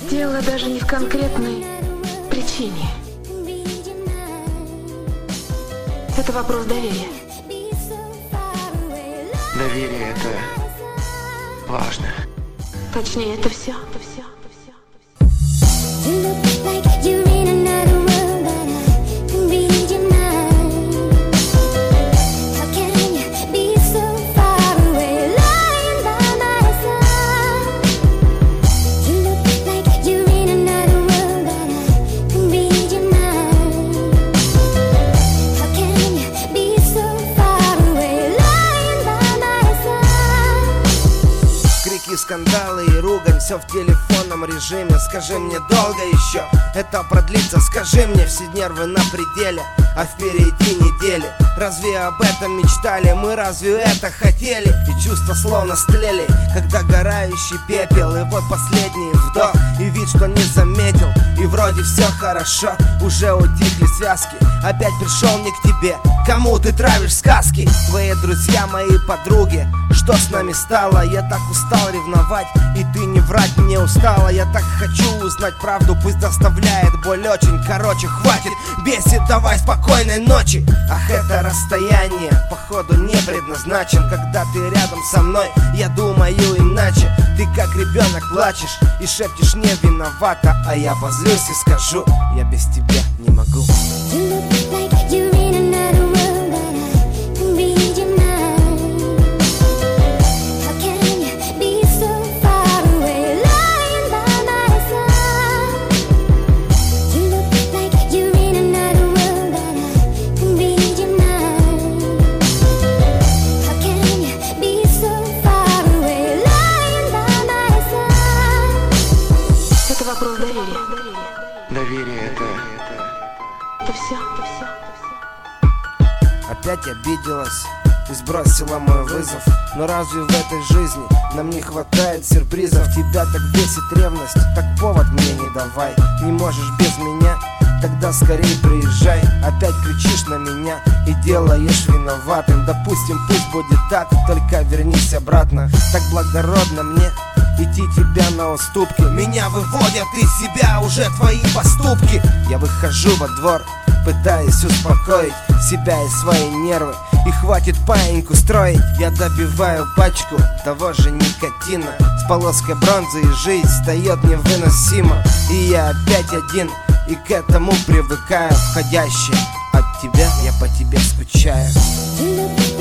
Дело даже не в конкретной причине. Это вопрос доверия. Доверие — это важно. Точнее, это все. Скандалы и ругань, все в телефонном режиме. Скажи мне, долго еще это продлится? Скажи мне, все нервы на пределе, а впереди недели. Разве об этом мечтали? Мы разве это хотели? И чувства словно стлели, когда горающий пепел. И вот последний вдох, и вид, что не заметил. И вроде все хорошо, уже утихли связки. Опять пришел не к тебе, кому ты травишь сказки. Твои друзья, мои подруги, что с нами стало? Я так устал ревновать, и ты не врать мне устала. Я так хочу узнать правду, пусть доставляет боль очень. Короче, хватит, бесит, давай спокойной ночи. Ах, это расстояние, походу не предназначен. Когда ты рядом со мной, я думаю иначе. Ты как ребенок плачешь и шепчешь не виновата. А я позлюсь и скажу, я без тебя не могу. Вопрос доверия. Доверие — это все. Опять обиделась и сбросила мой вызов. Но разве в этой жизни нам не хватает сюрпризов? Тебя так бесит ревность, так повод мне не давай. Не можешь без меня? Тогда скорей приезжай. Опять кричишь на меня и делаешь виноватым. Допустим, пусть будет так, только вернись обратно. Так благородно мне идти тебя на уступки. Меня выводят из себя уже твои поступки. Я выхожу во двор, пытаясь успокоить себя и свои нервы. И хватит паиньку строить. Я добиваю пачку того же никотина. С полоской бронзы и жизнь стает невыносимо. И я опять один, и к этому привыкаю. Входящее от тебя, я по тебе скучаю.